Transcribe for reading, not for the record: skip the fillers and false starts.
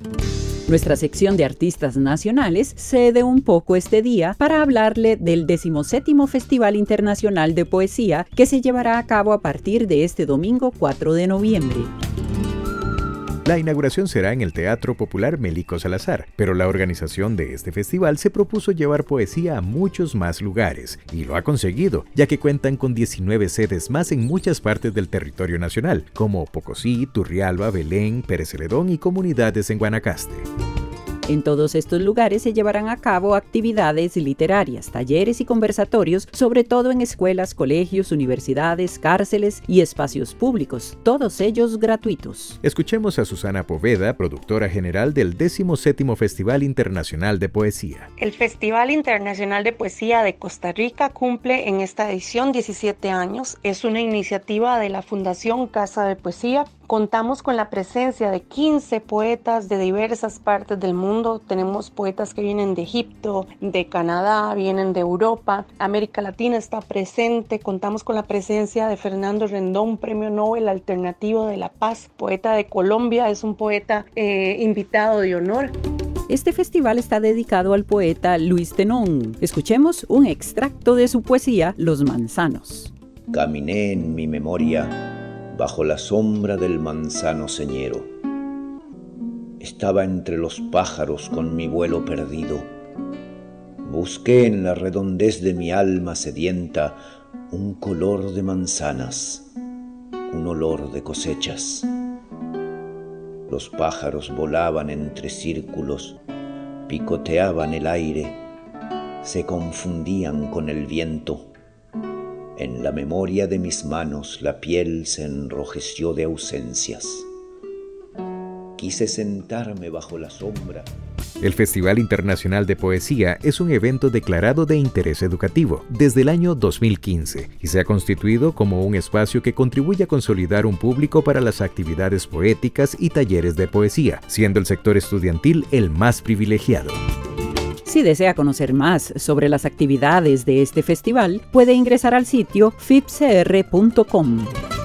Nuestra sección de artistas nacionales cede un poco este día para hablarle del 17º Festival Internacional de Poesía que se llevará a cabo a partir de este domingo 4 de noviembre. La inauguración será en el Teatro Popular Melico Salazar, pero la organización de este festival se propuso llevar poesía a muchos más lugares, y lo ha conseguido, ya que cuentan con 19 sedes más en muchas partes del territorio nacional, como Pocosí, Turrialba, Belén, Pérez Celedón y comunidades en Guanacaste. En todos estos lugares se llevarán a cabo actividades literarias, talleres y conversatorios, sobre todo en escuelas, colegios, universidades, cárceles y espacios públicos, todos ellos gratuitos. Escuchemos a Susana Poveda, productora general del 17º Festival Internacional de Poesía. El Festival Internacional de Poesía de Costa Rica cumple en esta edición 17 años. Es una iniciativa de la Fundación Casa de Poesía. Contamos con la presencia de 15 poetas de diversas partes del mundo. Tenemos poetas que vienen de Egipto, de Canadá, vienen de Europa. América Latina está presente. Contamos con la presencia de Fernando Rendón, Premio Nobel Alternativo de la Paz, poeta de Colombia. Es un poeta invitado de honor. Este festival está dedicado al poeta Luis Tenón. Escuchemos un extracto de su poesía, Los Manzanos. Caminé en mi memoria bajo la sombra del manzano señero. Estaba entre los pájaros con mi vuelo perdido. Busqué en la redondez de mi alma sedienta un color de manzanas, un olor de cosechas. Los pájaros volaban entre círculos, picoteaban el aire, se confundían con el viento. En la memoria de mis manos la piel se enrojeció de ausencias. Quise sentarme bajo la sombra. El Festival Internacional de Poesía es un evento declarado de interés educativo desde el año 2015 y se ha constituido como un espacio que contribuye a consolidar un público para las actividades poéticas y talleres de poesía, siendo el sector estudiantil el más privilegiado. Si desea conocer más sobre las actividades de este festival, puede ingresar al sitio fipcr.com.